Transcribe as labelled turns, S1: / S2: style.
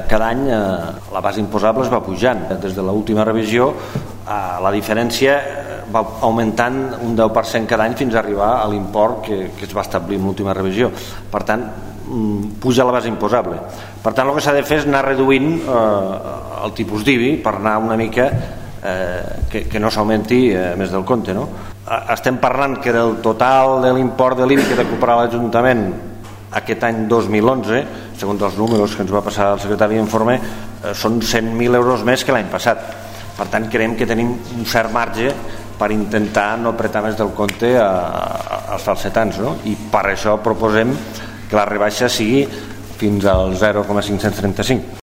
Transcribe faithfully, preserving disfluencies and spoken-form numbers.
S1: cada any la base imposable es va pujant. Des de l'última revisió la diferència va augmentant un deu per cent cada any fins a arribar a l'import que, que es va establir en l'última revisió. Per tant, puja la base imposable. Per tant, el que s'ha de fer és anar reduint eh, el tipus d'I B I per anar una mica eh, que, que no s'augmenti eh, més del compte, no? Estem parlant que del total de l'import de l'I B I que ha de recuperar l'Ajuntament aquest any dos mil onze, segons els números que ens va passar el secretari d'informe, eh, són cent mil euros més que l'any passat. Per tant, creiem que tenim un cert marge per intentar no apretar més del compte a, a, als falsetans, no? I per això proposem que la rebaixa sigui fins al zero coma cinc cents trenta-cinc.